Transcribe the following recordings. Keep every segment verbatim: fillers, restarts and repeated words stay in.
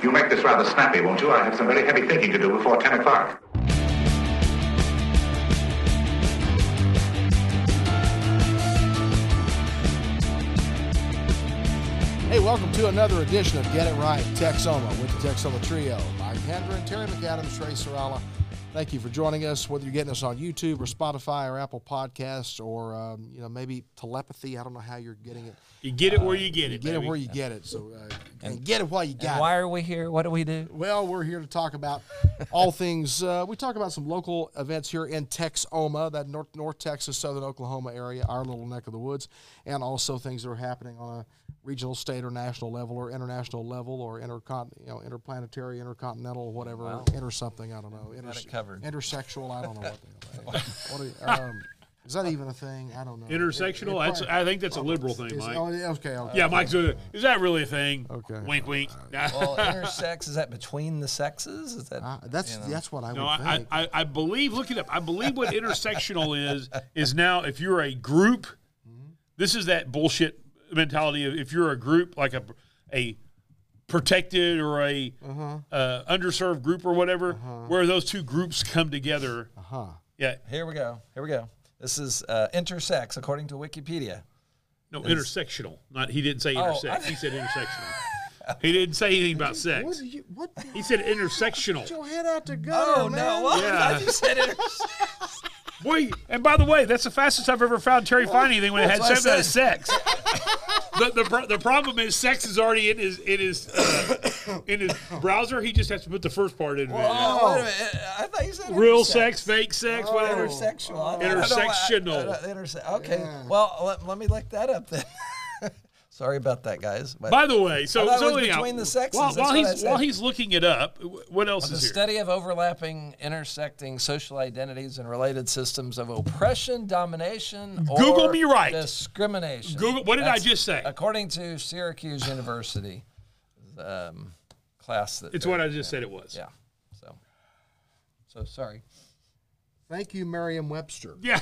You make this rather snappy, won't you? I have some very heavy thinking to do before ten o'clock. Hey, welcome to another edition of Get It Right, Texoma, with the Texoma Trio. Mike Hendren, Terry McAdams, Trey Serrala. Thank you for joining us, whether you're getting us on YouTube or Spotify or Apple Podcasts or, um, you know, maybe telepathy. I don't know how you're getting it. You get it uh, where you get you it, get baby. it where you get it. So, uh, and get it while you got and it. why are we here? What do we do? Well, we're here to talk about all things. Uh, we talk about some local events here in Texoma, that North, North Texas, Southern Oklahoma area, our little neck of the woods, and also things that are happening on a regional, state, or national level, or international level, or intercon, you know, interplanetary, intercontinental, whatever, Wow. inter something. I don't know. Inter- Got it covered. Intersexual. I don't know what the hell. What do you, um, is that even a thing? I don't know. Intersectional? It- it that's, probably- I think that's a liberal thing, is- Mike. oh, yeah, okay, okay. Yeah, Mike's doing it. Is that really a thing? Okay. Wink, wink. Well, intersex, is that between the sexes? Is that Uh, that's you know? that's what I No, would I, think. I, I believe, look it up. I believe what intersectional is, is now if you're a group, this is that bullshit mentality of if you're a group, like a, a protected or a uh-huh. uh, underserved group or whatever, Uh-huh. where those two groups come together. Uh-huh. Yeah. Here we go. Here we go. This is uh, intersex, according to Wikipedia. No, intersectional. Not He didn't say Oh, intersex. I- He said intersectional. He didn't say anything about What sex. did you, what the He said Get intersectional. your head out the Oh, gutter, man. no. Well, Yeah. I thought you said intersex. Boy, and by the way, that's the fastest I've ever found Terry find anything when it had That's something what I as sex. the, the pro- the problem is sex is already in his in his uh, in his browser. He just has to put the first part in. Oh, wait a minute. I thought you said Real intersex. sex, fake sex, whatever. Intersexual. I don't- I Intersectional. don't know why- uh, interse- okay. Yeah. Well, let, let me look that up then. Sorry about that, guys. But By the way, so, I thought it so was anyhow, between the sexes. While, That's while what I he's said. while he's looking it up, what else the is here? study of overlapping, intersecting social identities and related systems of oppression, domination, Google or me right. discrimination. Google. What did I That's just say? According to Syracuse University um, class. That It's they're- what I just said it was. Yeah. So, so sorry. Thank you, Merriam-Webster. Yeah.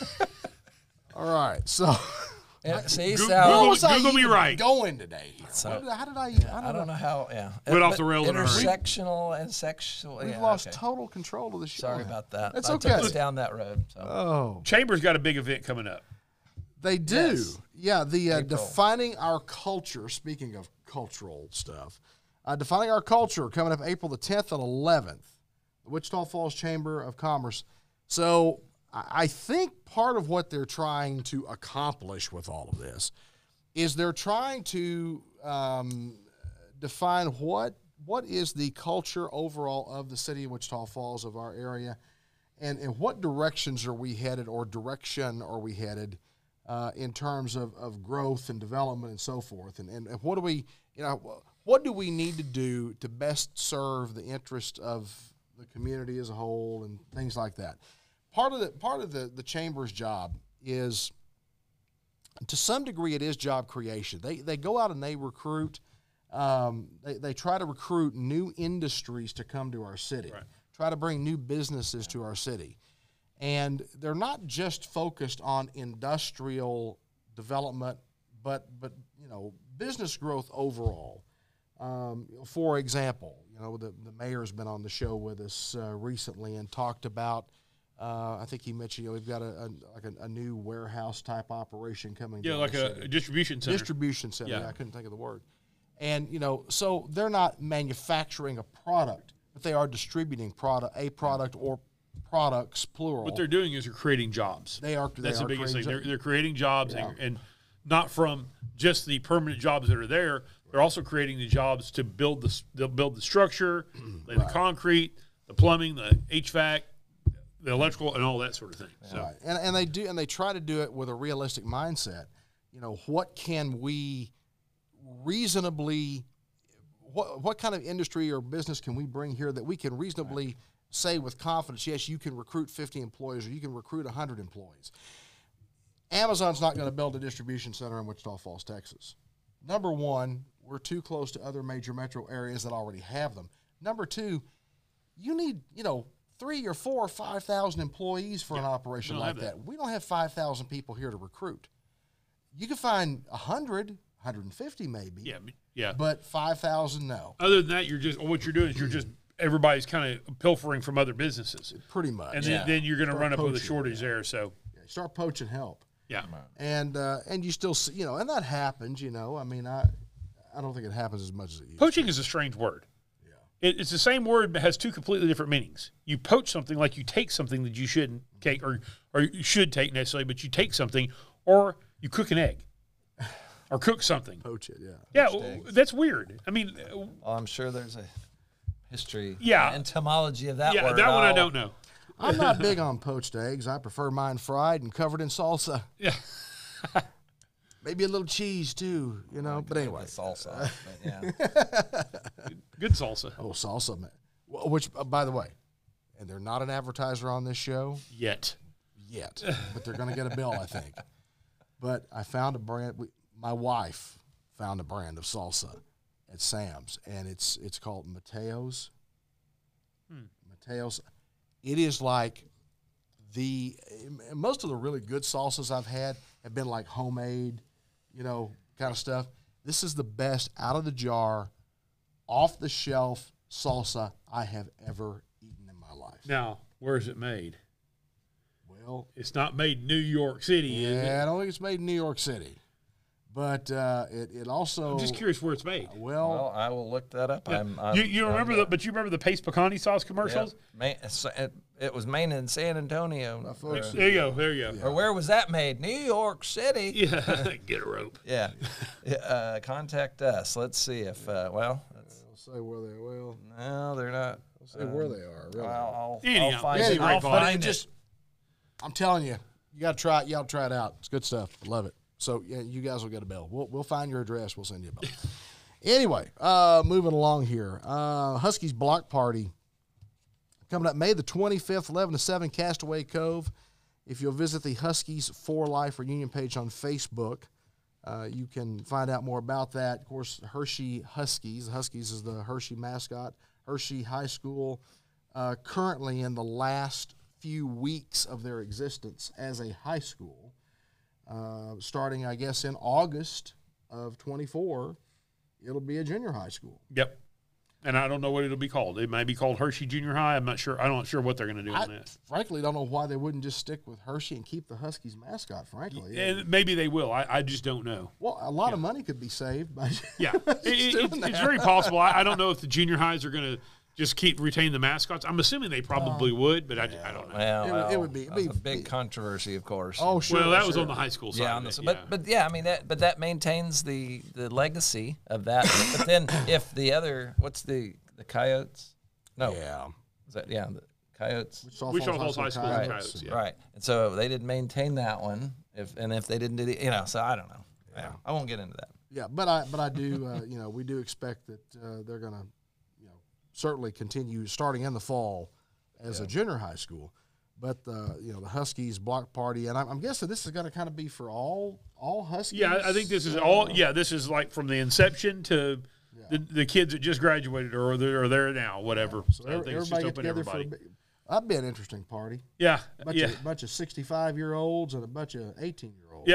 All right, so And, see, Goo- so how Google- was I Google me even right. going today? So- What did- how did I? I don't, I know. don't know how. Yeah. Went off But the rails in a hurry. Intersectional and sexual. We've yeah, lost okay. total control of the show. Sorry about that. That's I okay. took us down that road. So. Oh, Chambers got a big event coming up. they do. Yes. Yeah, the uh, April. defining our culture. Speaking of cultural stuff, uh, defining our culture coming up April the tenth and eleventh, the Wichita Falls Chamber of Commerce. So I I think part of what they're trying to accomplish with all of this is they're trying to um, define what what is the culture overall of the city of Wichita Falls, of our area, and in what directions are we headed, or direction are we headed uh, in terms of, of growth and development and so forth, and, and and what do we you know what do we need to do to best serve the interest of the community as a whole and things like that. Part of the part of the the chamber's job is, to some degree, it is job creation. They they go out and they recruit. Um, they they try to recruit new industries to come to our city. Right. Try to bring new businesses to our city, and they're not just focused on industrial development, but but you know business growth overall. Um, for example, you know the the mayor's been on the show with us uh, recently and talked about. Uh, I think he mentioned, you know, we've got a, a like a, a new warehouse type operation coming. Yeah, to like our a city. distribution center. distribution center. Yeah. Yeah, I couldn't think of the word. And you know, so they're not manufacturing a product, but they are distributing product, a product or products, plural. What they're doing is they're creating jobs. They are. They That's are the biggest thing. creating They're, jo- they're creating jobs, Yeah. and, and not from just the permanent jobs that are there. They're also creating the jobs to build the s- they'll build the structure, lay the concrete, the plumbing, the H V A C, the electrical, and all that sort of thing. So Right. And and they do and they try to do it with a realistic mindset. You know, what can we reasonably what what kind of industry or business can we bring here that we can reasonably say with confidence, yes, you can recruit fifty employees or you can recruit one hundred employees. Amazon's not going to build a distribution center in Wichita Falls, Texas. Number one, we're too close to other major metro areas that already have them. Number two, you need, you know, three or four or five thousand employees for an operation we don't like have that. that. We don't have five thousand people here to recruit. You can find one hundred, one hundred fifty maybe. yeah, but Yeah. But five thousand, no, Other than that, you're just what you're doing is you're just everybody's kind of pilfering from other businesses, pretty much. and then, Yeah. then you're going to Start run up with a poaching, shortage there. So Yeah, start poaching help. yeah, And uh, and you still see, you know, and that happens, you know. I mean, I I don't think it happens as much as it used to. poaching is a strange word. It, it's the same word, but has two completely different meanings. You poach something like you take something that you shouldn't take, or or you should take necessarily, but you take something, or you cook an egg, or cook something. Poach it, yeah. Yeah, w- that's weird. I mean, uh, Well, I'm sure there's a history, Yeah. entomology of that yeah, word. that one I I'll- don't know. I'm not big on poached eggs. I prefer mine fried and covered in salsa. Yeah, Maybe a little cheese too, you know. But anyway, The salsa, but yeah. good salsa. oh salsa, man. Wh- Which, uh, by the way, and they're not an advertiser on this show Yet. yet, but they're going to get a bill, I think. But I found a brand. We, my wife found a brand of salsa at Sam's, and it's it's called Mateo's. Mateo's. It is like the most of the really good salsas I've had have been like homemade, you know, kind of stuff. This is the best out of the jar, off the shelf salsa I have ever eaten in my life. Now, where is it made? Well, It's not made in New York City, is it? yeah, I don't think it's made in New York City, but uh, it it also I'm just curious where it's made. well, Well, I will look that up. I'm, I'm, You, you remember I'm, the, but you remember the Pace Pecani sauce commercials? Yep. Ma- so it, it was made in San Antonio. folks, There you go. There you go. Or where was that made? New York City. Yeah, get a rope. Yeah. Yeah, uh, contact us. Let's see if, uh, well, that's, I'll say where they well, no, they're not. I'll say where they are. Really. I'll, I'll, Anyhow, I'll find anyway, it. I'll but but find it it. just, I'm telling you, you got to try it. You got to try it out. It's good stuff. I love it. So yeah, you guys will get a bill. We'll we'll find your address. We'll send you a bill. Anyway, uh, moving along here. Uh, Huskies block party coming up May the twenty-fifth, eleven to seven, Castaway Cove. If you'll visit the Huskies for Life reunion page on Facebook, uh, you can find out more about that. Of course, Hershey Huskies. The Huskies is the Hershey mascot. Hershey High School, uh, currently in the last few weeks of their existence as a high school. Uh, starting, I guess, in August of twenty-four, it'll be a junior high school. Yep. And I don't know what it'll be called. It may be called Hershey Junior High. I'm not sure. I'm not sure what they're going to do I on that. frankly don't know why they wouldn't just stick with Hershey and keep the Huskies mascot, frankly. And maybe they will. I, I just don't know. Well, a lot of money could be saved by Yeah, it, it, doing it's, that. it's very possible. I, I don't know if the junior highs are going to just keep retain the mascots. I'm assuming they probably would, but I, I don't know. Well, It would- it well, would be- it'd that's be- a big controversy, of course. Oh, sure. well, that was sure. on the high school side. yeah, of on it, the, yeah. but but yeah, I mean that, but that maintains the the legacy of that. But then if the other, what's the the Coyotes? No, Yeah. is that yeah the Coyotes? Wichita Falls High School Right. Coyotes, yeah. Right, and so they didn't maintain that one. If and if they didn't do the, you know, so I don't know. Yeah, I won't get into that. Yeah, but I but I do uh, you know we do expect that uh, they're going to you know certainly continue starting in the fall as a junior high school. But the you know the Huskies block party, and I'm, I'm guessing this is going to kind of be for all all Huskies. Yeah, I think this is all. Yeah, this is like from the inception to the, the kids that just graduated or they're, or there now, whatever. So I think every- it's just everybody get open together to for a everybody. big, that'd be an interesting party. Yeah, Bunch yeah. of bunch of sixty-five year olds and a bunch of eighteen year olds. Yeah.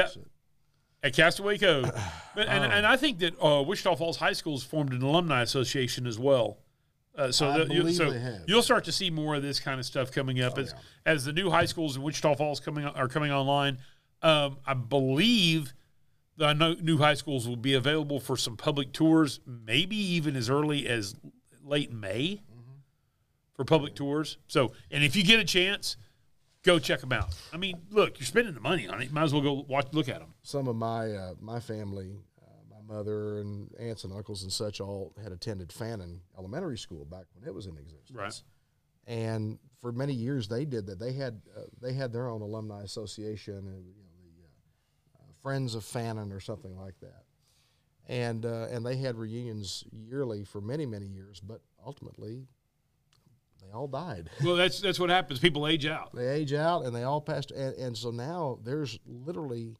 At Castaway Cove, but, and Oh. and I think that uh, Wichita Falls High School's formed an alumni association as well. Uh, so I that you, believe so they have. you'll start to see more of this kind of stuff coming up as as the new high schools in Wichita Falls coming are coming online. Um, I believe the no- new high schools will be available for some public tours, maybe even as early as late May for public tours. So, and if you get a chance, go check them out. I mean, look, you're spending the money on it. Might as well go watch, look at them. Some of my uh, my family, uh, my mother and aunts and uncles and such, all had attended Fannin Elementary School back when it was in existence. Right. And for many years they did that. They had uh, they had their own alumni association, and you know the uh, uh, Friends of Fannin or something like that. And uh, and they had reunions yearly for many many years, but ultimately they all died. Well, that's that's what happens. People age out. They age out and they all passed, and, and so now there's literally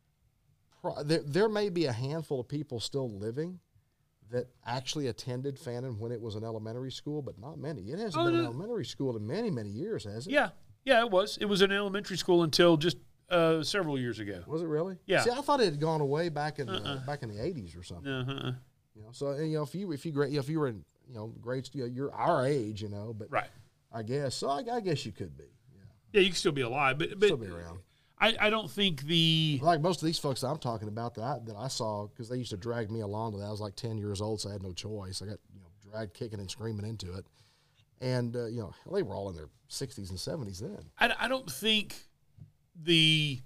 pro- there, there may be a handful of people still living that actually attended Fannin when it was an elementary school, but not many. It hasn't Oh, been an no. elementary school in many many years, has it? Yeah, yeah, it was. It was an elementary school until just uh, several years ago. Was it really? Yeah. See, I thought it had gone away back in the, back in the eighties or something. Uh-huh. You know, so you know if you if you gra- if you were in you know grades, you know, you're our age, you know, but Right. I guess so. I, I guess you could be. Yeah, Yeah, you can still be alive, but but still be around. I, I don't think the Like most of these folks that I'm talking about that I, that I saw, because they used to drag me along to that. I was like ten years old, so I had no choice. I got you know dragged kicking and screaming into it, and uh, you know they were all in their sixties and seventies then. I, I don't think the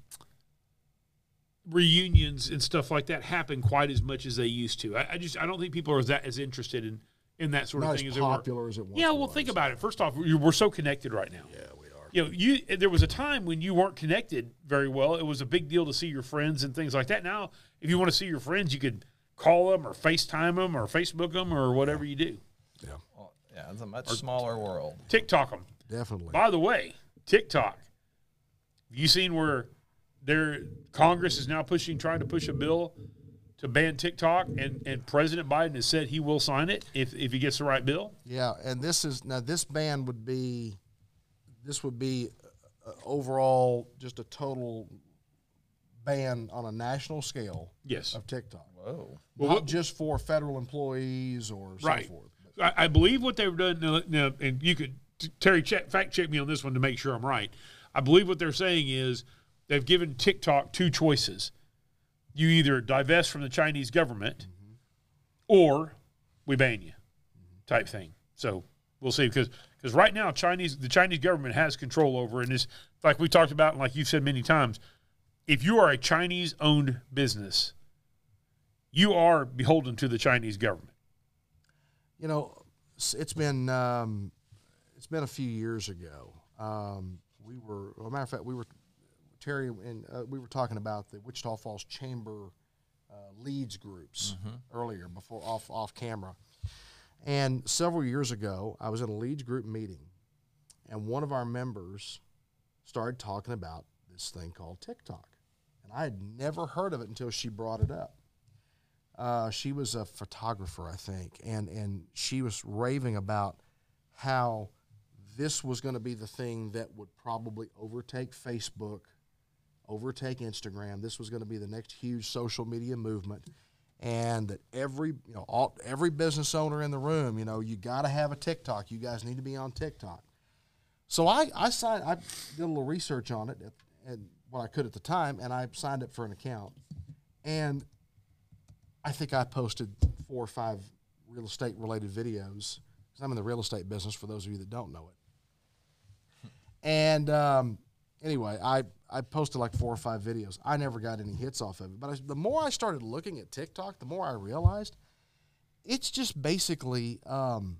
reunions and stuff like that happen quite as much as they used to. I, I just I don't think people are that as interested in in that sort Not of thing as as they were. popular as it once Yeah, well, was. think about it. First off, we're we're so connected right now. Yeah, we are. You know, you there was a time when you weren't connected very well. It was a big deal to see your friends and things like that. Now, if you want to see your friends, you could call them or FaceTime them or Facebook them or whatever you do. Yeah, Well, yeah, it's a much smaller world. TikTok them. definitely. By the way, TikTok. Have you seen where their Congress is now pushing, trying to push a bill to ban TikTok, and, and President Biden has said he will sign it if, if he gets the right bill? Yeah, and this is now this ban would be, this would be uh, overall just a total ban on a national scale Yes. of TikTok. Whoa. Well, Not what- just for federal employees or so Right. forth. I, I believe what they've done now, now, and you could Terry check, fact check me on this one to make sure I'm right. I believe what they're saying is they've given TikTok two choices: you either divest from the Chinese government, Mm-hmm. or we ban you, type thing. So we'll see, because because right now Chinese the Chinese government has control over, and it's like we talked about, and like you've said many times, if you are a Chinese-owned business, you are beholden to the Chinese government. You know, s- it's been um, it's been a few years ago. Um, we were, well, matter of fact, we were Terry and uh, we were talking about the Wichita Falls Chamber uh, leads groups earlier before off off camera. And several years ago, I was in a leads group meeting, and one of our members started talking about this thing called TikTok, and I had never heard of it until she brought it up. Uh, she was a photographer, I think, and and she was raving about how this was going to be the thing that would probably overtake Facebook, overtake Instagram. This was going to be the next huge social media movement, and that every you know all, every business owner in the room, you know, you got to have a TikTok. You guys need to be on TikTok. So I I signed. I did a little research on it, and what I could at the time, and I signed up for an account, and I think I posted four or five real estate related videos because I'm in the real estate business. For those of you that don't know it, and um, anyway, I I posted like four or five videos. I never got any hits off of it. But I, the more I started looking at TikTok, the more I realized it's just basically, um,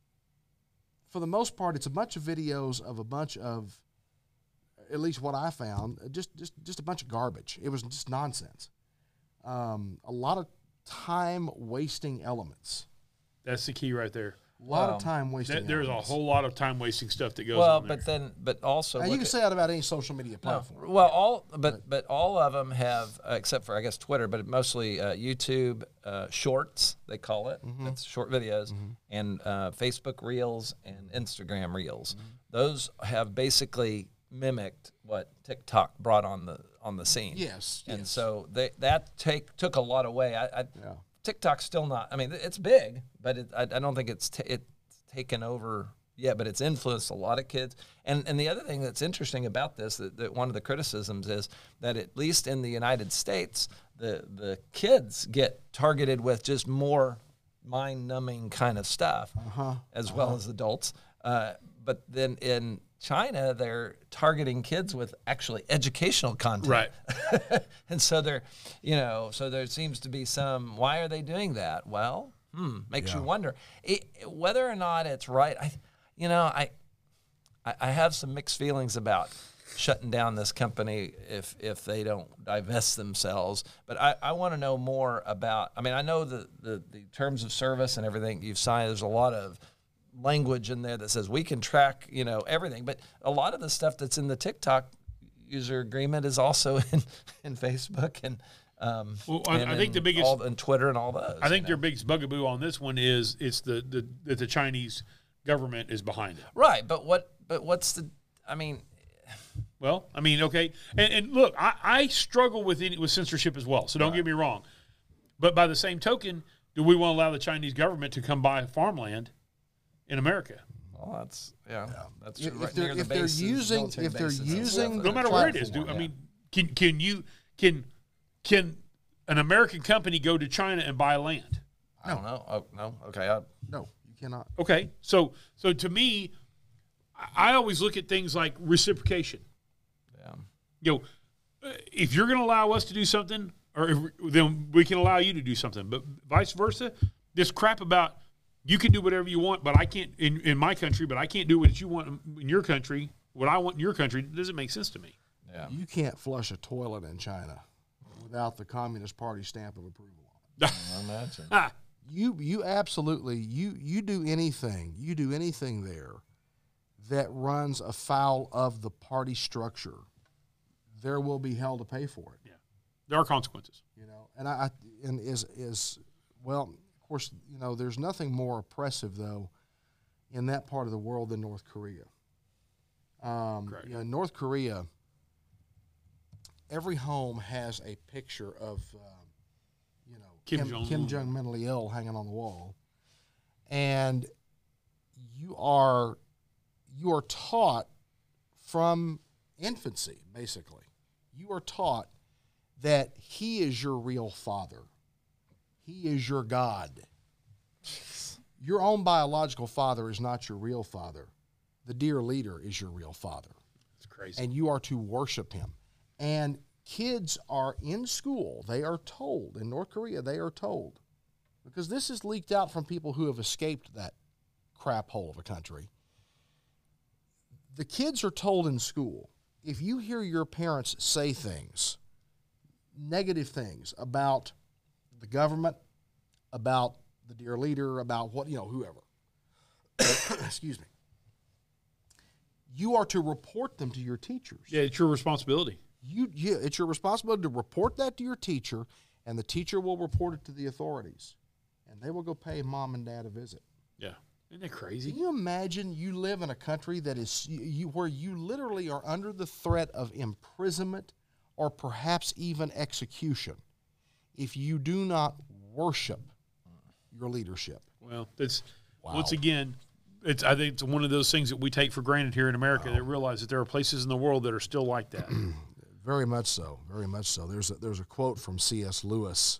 for the most part, it's a bunch of videos of a bunch of, at least what I found, just just just a bunch of garbage. It was just nonsense. Um, a lot of time wasting elements. That's the key right there. A lot Well, of time wasting. There- There's a elements. whole lot of time wasting stuff that goes Well, on there. but then, but also, Now, you look can at- say that about any social media No, platform. well, all but but all of them have, uh, except for I guess Twitter, but mostly uh, YouTube uh, Shorts they call it. That's short videos, and uh, Facebook Reels and Instagram Reels. Those have basically mimicked what TikTok brought on the on the scene. Yes, and yes. so they that take took a lot away. I, I Yeah. TikTok's still not. I mean, it's big, but it, I, I don't think it's t- it's taken over yet. But it's influenced a lot of kids. And and the other thing that's interesting about this, that, that one of the criticisms is that at least in the United States, the the kids get targeted with just more mind-numbing kind of stuff, Uh-huh. as well as adults. Uh, but then in China, they're targeting kids with actually educational content. Right. And so there, you know, so there seems to be some, why are they doing that? Well, hmm, makes you wonder it, whether or not it's right. I, you know, I, I I have some mixed feelings about shutting down this company if if they don't divest themselves. But I, I want to know more about, I mean, I know the, the, the terms of service and everything you've signed, there's a lot of language in there that says we can track, you know, everything. But a lot of the stuff that's in the TikTok user agreement is also in, in Facebook and um, Well, I- and I think in the biggest- all, and Twitter and all those. I think you know. your biggest bugaboo on this one is it's the, the that the Chinese government is behind it. right. But what? But what's the? I mean, Well, I mean, okay, and, and look, I, I struggle with any, with censorship as well. So don't get me wrong, but by the same token, do we want to allow the Chinese government to come buy farmland in America? Well, that's yeah, that's If, true. Right if they're, near the if they're bases, using military if they're bases and using stuff. No matter where it is, do I platform, mean can can you can can an American company go to China and buy land? I don't know. Oh no. Okay. I, no, you cannot. Okay, so so to me, I I always look at things like reciprocation. yeah. You know, uh, if you're going to allow us to do something, or if, then we can allow you to do something. But vice versa, this crap about you can do whatever you want, but I can't in, in my country, but I can't do what you want in your country. What I want in your country doesn't make sense to me. Yeah. You can't flush a toilet in China without the Communist Party stamp of approval on it. I imagine. Ah, You you absolutely you you do anything you do anything there that runs afoul of the party structure, there will be hell to pay for it. yeah, there are consequences. You know, and I, I and is is well, of course, you know, there's nothing more oppressive though in that part of the world than North Korea. Um, Correct. you know, North Korea, every home has a picture of, um, you know, Kim Kim, Jong-un. Kim Jong mentally ill hanging on the wall, and you are you are taught from infancy, basically, you are taught that he is your real father, he is your God. Your own biological father is not your real father. The dear leader is your real father. It's crazy. And you are to worship him. And kids are in school, they are told, in North Korea, they are told, because this is leaked out from people who have escaped that crap hole of a country. The kids are told in school, if you hear your parents say things, negative things about the government, about the dear leader, about what, you know, whoever, excuse me, you are to report them to your teachers. Yeah, it's your responsibility. You, yeah, it's your responsibility to report that to your teacher, and the teacher will report it to the authorities, and they will go pay mom and dad a visit. Yeah, isn't that crazy? Can you imagine you live in a country that is you, you, where you literally are under the threat of imprisonment or perhaps even execution if you do not worship your leadership? Well, that's Wow. once again, it's I think it's one of those things that we take for granted here in America. That realize that there are places in the world that are still like that. Very much so. Very much so. There's a, there's a quote from C S Lewis.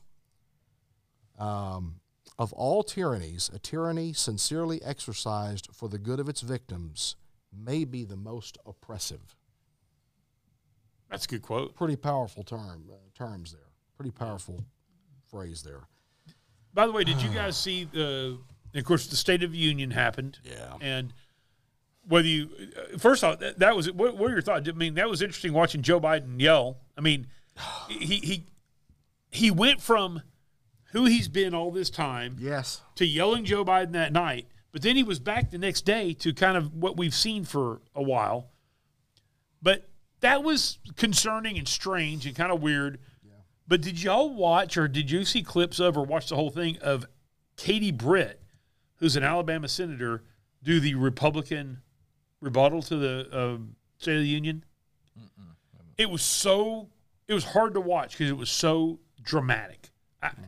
Um, of all tyrannies, a tyranny sincerely exercised for the good of its victims may be the most oppressive. That's a good quote. Pretty powerful term uh, terms there. Pretty powerful phrase there. By the way, did you guys see the? Of course, the State of the Union happened. Yeah. And whether you uh, first off, that, that was what, what were your thoughts? I mean, that was interesting watching Joe Biden yell. I mean, he he he went from who he's been all this time Yes. to yelling Joe Biden that night, but then he was back the next day to kind of what we've seen for a while. But that was concerning and strange and kind of weird. Yeah. But did y'all watch or did you see clips of or watch the whole thing of Katie Britt, who's an Alabama senator, do the Republican rebuttal to the uh, State of the Union? Mm-mm. It was so – it was hard to watch because it was so dramatic. I, mm-hmm.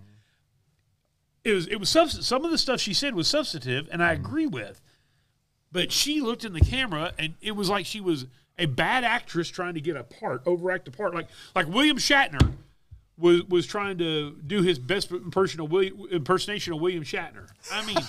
It was it was subst- some of the stuff she said was substantive, and I agree with. But she looked in the camera, and it was like she was a bad actress trying to get a part, overact a part, like like William Shatner was was trying to do his best impersonation of William, impersonation of William Shatner. I mean,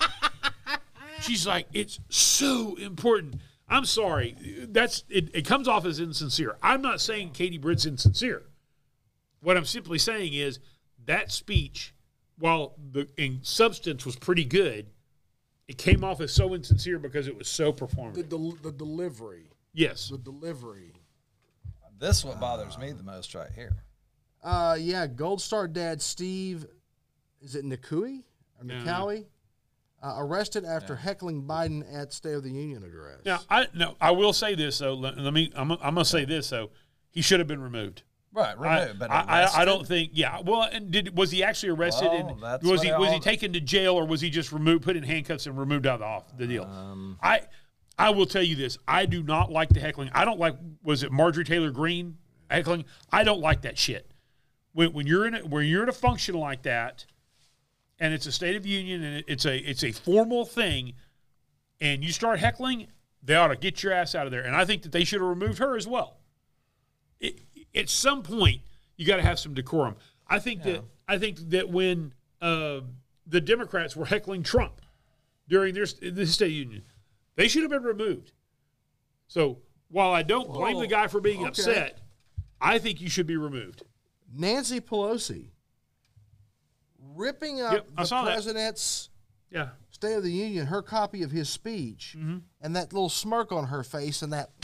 she's like, it's so important. I'm sorry, that's it, it comes off as insincere. I'm not saying Katie Britt's insincere. What I'm simply saying is that speech, while the in substance was pretty good, it came off as so insincere because it was so performative. The, del- the delivery. Yes. The delivery. This is what bothers me the most right here. Uh, yeah, Gold Star dad Steve, is it Nikui or Yeah. Nikawi? Uh, arrested after heckling Biden at State of the Union address. Now, I no, I will say this though. Let, let me. I'm, I'm going to say this though. He should have been removed. Right, I, removed, but I, I, I arrested? don't think. Yeah. Well, and did was he actually arrested? Well, and that's was what he they was he all- taken to jail or was he just removed, put in handcuffs, and removed out of the, off, the deal? Um, I I will tell you this. I do not like the heckling. I don't like. Was it Marjorie Taylor Greene heckling? I don't like that shit. When when you're in a, when you're in a function like that, and it's a State of the Union, and it's a it's a formal thing, and you start heckling, they ought to get your ass out of there. And I think that they should have removed her as well. It, at some point, you got to have some decorum. I think yeah. that I think that when uh, the Democrats were heckling Trump during their the State of the Union, they should have been removed. So while I don't blame Whoa. the guy for being okay. upset, I think you should be removed. Nancy Pelosi ripping up yep, the president's yeah. State of the Union, her copy of his speech, mm-hmm. and that little smirk on her face and that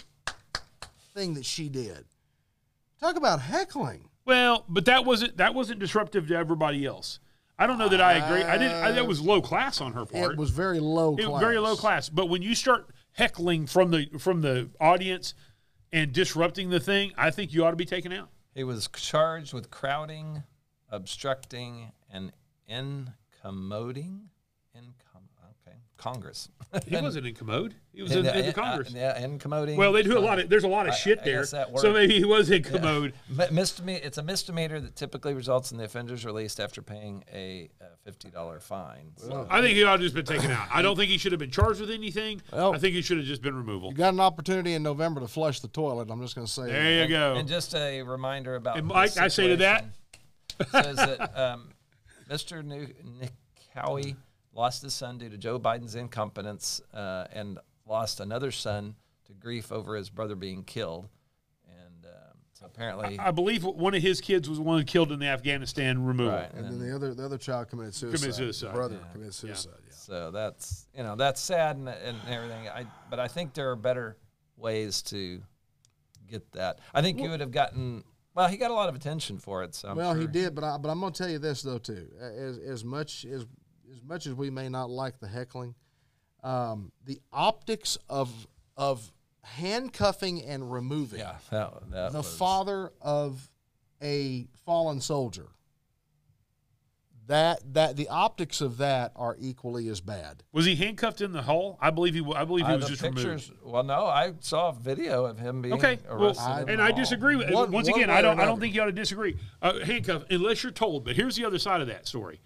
thing that she did. Talk about heckling. Well, but that wasn't that wasn't disruptive to everybody else. I don't know that I agree. I didn't. I, that was low class on her part. It was very low it class. Very low class. But when you start heckling from the from the audience and disrupting the thing, I think you ought to be taken out. He was charged with crowding, obstructing, and incommoding. Incom- okay, Congress. He wasn't incommode. He was in, in, in the Congress. Uh, yeah, incommoding. Well, they do a lot of. There's a lot of I, shit I there. So maybe he was incommode. Yeah. Misdeme- it's a misdemeanor that typically results in the offender's released after paying a fifty dollars fine. So. I think he ought to just been taken out. I don't think he should have been charged with anything. Well, I think he should have just been removal. You got an opportunity in November to flush the toilet. I'm just going to say. There that. you go. And just a reminder about. And Mike, I say to that. Says that um, Mister Nikowie lost his son due to Joe Biden's incompetence uh, and lost another son to grief over his brother being killed. And um, so apparently... I, I believe one of his kids was one killed in the Afghanistan removal. Right, and, and then the other the other child committed suicide. Committed suicide. The brother yeah. committed suicide, yeah. yeah. So that's, you know, that's sad and, and everything. I But I think there are better ways to get that. I think well, you would have gotten... Well, he got a lot of attention for it. So I'm well, sure. he did, but I, but I'm going to tell you this though too. As as much as as much as we may not like the heckling, um, the optics of of handcuffing and removing yeah, that, that the was... father of a fallen soldier. That that the optics of that are equally as bad. Was he handcuffed in the hall? I believe he. I believe he uh, was just pictures, removed. Well, no, I saw a video of him being okay. arrested. Well, in and the I hall. disagree with. One, once one again, I don't. I another. don't think you ought to disagree. Uh, handcuff, unless you're told. But here's the other side of that story.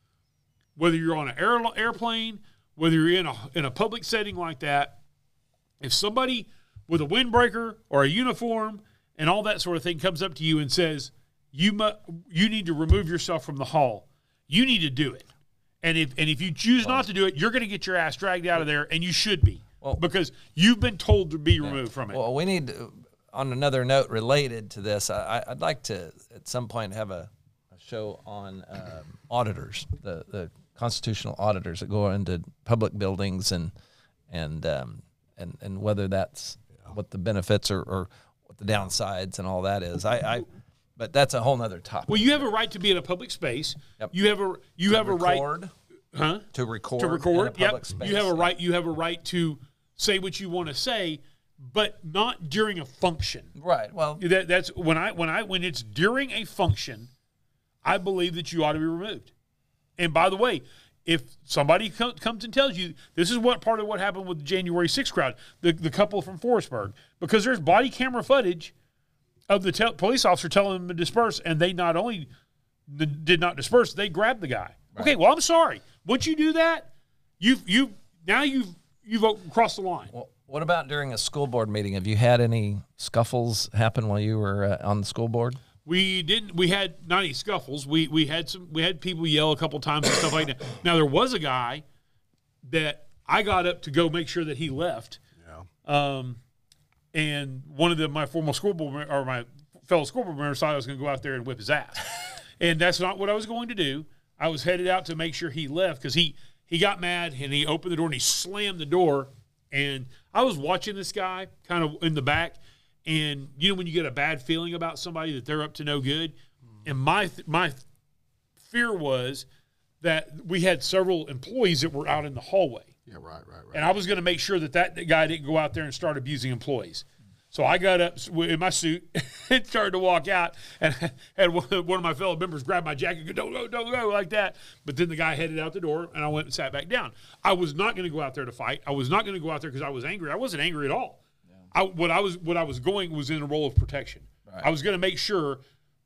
Whether you're on an air, airplane, whether you're in a in a public setting like that, if somebody with a windbreaker or a uniform and all that sort of thing comes up to you and says you mu- you need to remove yourself from the hall. You need to do it. And if and if you choose well, not to do it, you're going to get your ass dragged out of there, and you should be. Well, because you've been told to be yeah. removed from it. Well, we need, to, on another note related to this, I, I'd like to at some point have a, a show on um, auditors, the, the constitutional auditors that go into public buildings and and um, and, and whether that's yeah. what the benefits are or what the downsides and all that is. I, I But that's a whole nother topic. Well, you have a right to be in a public space. Yep. You have a you to have record, a right, huh? To record. To record. In a public yep. space. You have a yeah. right. You have a right to say what you want to say, but not during a function. Right. Well, that, that's when I when I when it's during a function, I believe that you ought to be removed. And by the way, if somebody co- comes and tells you this is what part of what happened with the January sixth crowd, the the couple from Forestburg, because there's body camera footage of the te- police officer telling them to disperse, and they not only n- did not disperse, they grabbed the guy. Right. Okay, well, I'm sorry. Once you do that, you've you now you've you've crossed the line. Well, what about during a school board meeting? Have you had any scuffles happen while you were uh, on the school board? We didn't. We had not any scuffles. We we had some. We had people yell a couple times and stuff like that. Now there was a guy that I got up to go make sure that he left. Yeah. Um. And one of the my former school board or my fellow school board members thought I was going to go out there and whip his ass, and that's not what I was going to do. I was headed out to make sure he left because he he got mad and he opened the door and he slammed the door. And I was watching this guy kind of in the back, and you know when you get a bad feeling about somebody that they're up to no good, and my my fear was that we had several employees that were out in the hallway. Yeah, right, right, right. And I was going to make sure that that guy didn't go out there and start abusing employees. So I got up in my suit and started to walk out, and had one of my fellow members grab my jacket and go, don't go, don't go, like that. But then the guy headed out the door, and I went and sat back down. I was not going to go out there to fight. I was not going to go out there because I was angry. I wasn't angry at all. Yeah. I, what I was what I was going was in a role of protection. Right. I was going to make sure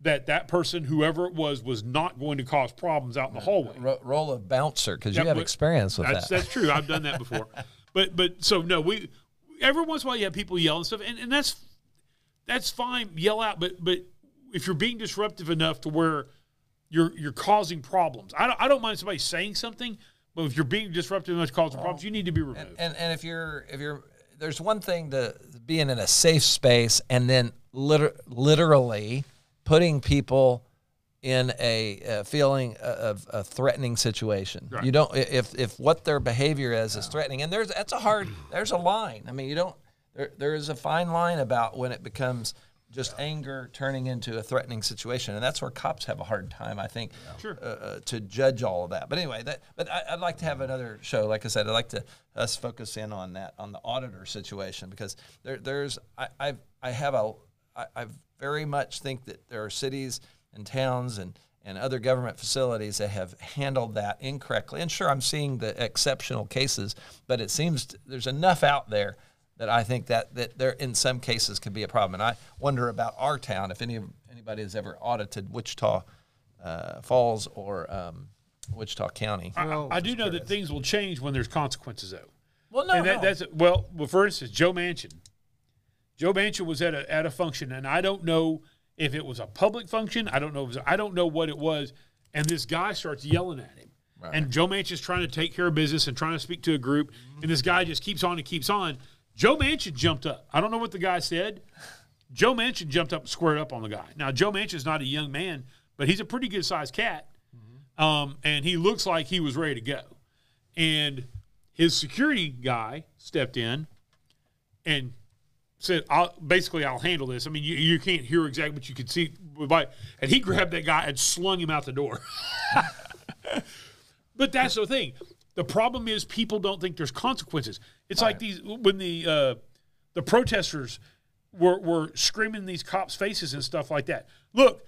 that that person, whoever it was, was not going to cause problems out in the hallway. Ro- role of bouncer, because Yeah, you have but experience with That's that. that's true. I've done that before. But but so no, we every once in a while you have people yell and stuff, and, and that's that's fine. Yell out, but but if you're being disruptive enough to where you're you're causing problems, I don't I don't mind somebody saying something, but if you're being disruptive enough to cause problems, you need to be removed. And, and and if you're if you're there's one thing to being in a safe space and then liter- literally putting people in a, a feeling of a threatening situation. Right. You don't if if what their behavior is is threatening, and there's that's a hard there's a line. I mean, you don't there there is a fine line about when it becomes just anger turning into a threatening situation, and that's where cops have a hard time, I think, Sure. uh, uh, to judge all of that. But anyway, that but I, I'd like to have another show. Like I said, I'd like to us focus in on that on the auditor situation, because there there's I I've, I have a I, I very much think that there are cities and towns and, and other government facilities that have handled that incorrectly. And sure, I'm seeing the exceptional cases, but it seems t- there's enough out there that I think that, that there in some cases could be a problem. And I wonder about our town, if any anybody has ever audited Wichita uh, Falls or um, Wichita County. I, I do know that things will change when there's consequences, though. Well, no, and that, no. that's well, well. For instance, Joe Manchin. Joe Manchin was at a at a function, and I don't know if it was a public function. I don't know. If it was, I don't know what it was. And this guy starts yelling at him, right. And Joe Manchin's trying to take care of business and trying to speak to a group, mm-hmm. and this guy just keeps on and keeps on. Joe Manchin jumped up. I don't know what the guy said. Joe Manchin jumped up and squared up on the guy. Now, Joe Manchin's not a young man, but he's a pretty good sized cat, mm-hmm. um, and he looks like he was ready to go. And his security guy stepped in and said, I'll, basically, I'll handle this. I mean, you, you can't hear exactly, but you could see. And he grabbed that guy and slung him out the door. But that's the thing. The problem is people don't think there's consequences. It's right. like these when the uh, the protesters were, were screaming in these cops' faces and stuff like that. Look,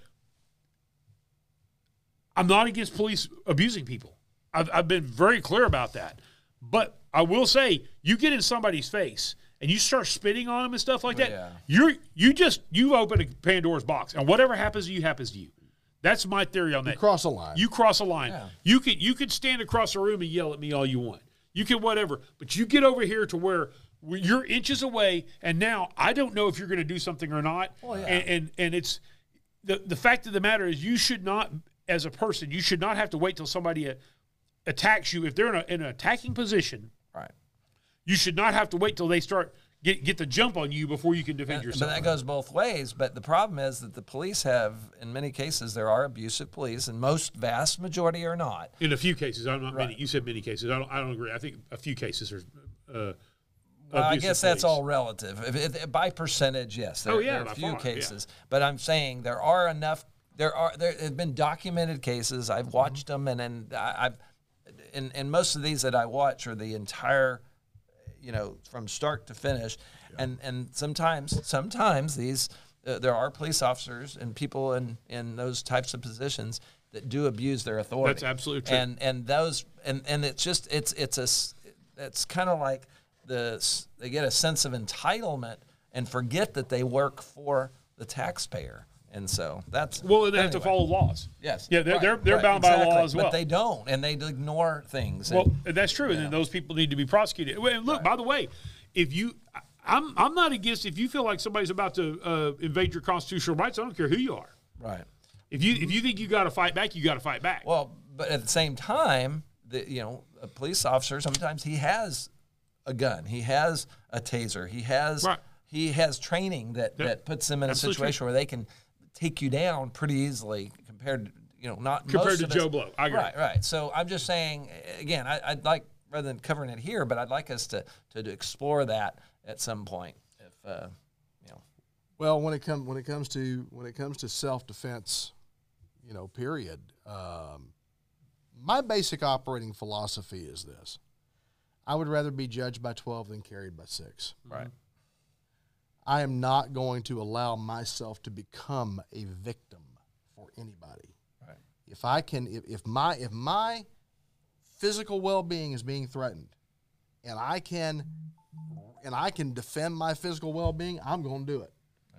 I'm not against police abusing people. I've, I've been very clear about that. But I will say, you get in somebody's face and you start spitting on them and stuff like that, yeah. you're you just you open a Pandora's box, and whatever happens to you happens to you. That's my theory on that. You cross a line. You cross a line. Yeah. You can you can stand across the room and yell at me all you want. You can whatever, but you get over here to where you're inches away, and now I don't know if you're going to do something or not. Well, yeah. and, and and it's the the fact of the matter is, you should not, as a person, you should not have to wait till somebody uh, attacks you if they're in, a, in an attacking position. Right. You should not have to wait till they start get get the jump on you before you can defend And- yourself. But that goes both ways. But the problem is that the police have, in many cases, there are abusive police, and most vast majority are not. In a few cases, I'm not Right. many. You said many cases. I don't. I don't agree. I think a few cases are. Uh, Well, I abusive guess that's police. all relative. If, if, by percentage, yes, there, Oh, yeah, there are by a few far, cases. But I'm saying there are enough. There are there have been documented cases. I've watched them, and and I, I've and and most of these that I watch are the entire, you know, from start to finish. And and sometimes sometimes these uh, there are police officers and people in, in those types of positions that do abuse their authority. That's absolutely true. And and those and, and it's just it's it's a s- it's kind of like the s- they get a sense of entitlement and forget that they work for the taxpayer. And so that's Well, they have to anyway. follow laws. Yes. Yeah, they're Right, they're, they're right, bound by exactly. law as well. But they don't, and they ignore things. Well, and, that's true, and then those people need to be prosecuted. Well, and look, by the way, if you, I'm I'm not against if you feel like somebody's about to uh, invade your constitutional rights. I don't care who you are. right. If you if you think you got to fight back, you got to fight back. Well, but at the same time, the, you know, a police officer, sometimes he has a gun, he has a taser, he has Right. he has training that, Yep. that puts them in a Absolutely situation true. where they can take you down pretty easily compared to, you know, not Compared most to of us- Joe Blow. I agree. Right, right. So I'm just saying, again, I, I'd like, rather than covering it here, but I'd like us to, to explore that at some point. If uh, you know, Well, when it comes when it comes to when it comes to self defense, you know, period. Um, my basic operating philosophy is this: I would rather be judged by twelve than carried by six. right. I am not going to allow myself to become a victim for anybody. Right. If I can, if, if my if my physical well-being is being threatened, and I can, and I can defend my physical well-being, I'm going to do it.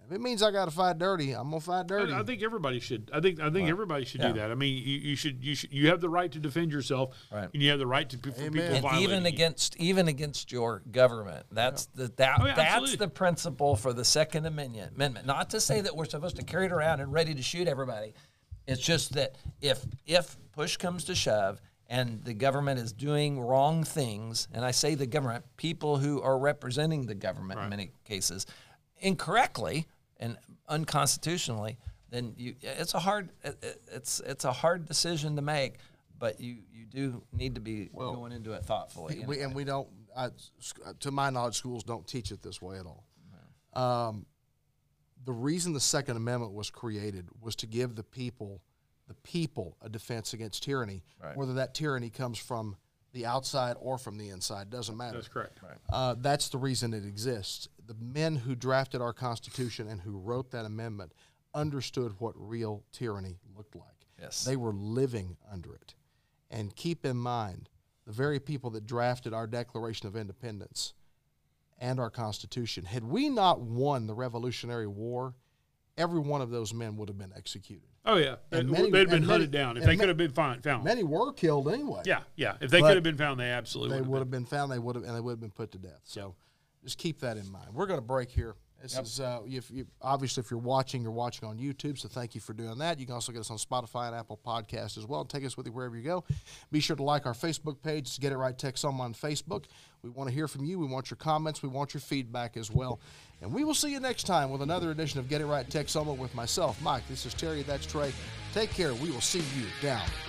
If it means I got to fight dirty, I'm gonna fight dirty. I, I think everybody should. I think I think everybody should Yeah. do that. I mean, you, you should you should you have the right to defend yourself, Right. and you have the right to for Amen. people And violating even you. against even against your government. That's the that Oh, yeah, that's absolutely. the principle for the Second Amendment. Amendment. Not to say that we're supposed to carry it around and ready to shoot everybody. It's just that if if push comes to shove and the government is doing wrong things, and I say the government, people who are representing the government in many cases, incorrectly and unconstitutionally, then you it's a hard it, it's it's a hard decision to make. But you, you do need to be going into it thoughtfully. We, and we don't, I, to my knowledge, schools don't teach it this way at all. Um, the reason the Second Amendment was created was to give the people, the people, a defense against tyranny, Right. whether that tyranny comes from the outside or from the inside, doesn't matter. That's correct. Uh, that's the reason it exists. The men who drafted our Constitution and who wrote that amendment understood what real tyranny looked like. Yes. They were living under it. And keep in mind, the very people that drafted our Declaration of Independence and our Constitution, had we not won the Revolutionary War, every one of those men would have been executed. Oh yeah, And They- many- they'd have been and many- hunted down if and they ma- could have been found. found. Many were killed anyway. Yeah, yeah. If they But could have been found, they absolutely They would would have have been found. They would have, and they would have been put to death. So, just keep that in mind. We're going to break here. This is uh, if you obviously if you're watching, you're watching on YouTube. So thank you for doing that. You can also get us on Spotify and Apple Podcasts as well. Take us with you wherever you go. Be sure to like our Facebook page. It's Get It Right Tech Some on Facebook. We want to hear from you. We want your comments. We want your feedback as well. And we will see you next time with another edition of Get It Right Tech Some with myself, Mike. This is Terry. That's Trey. Take care. We will see you down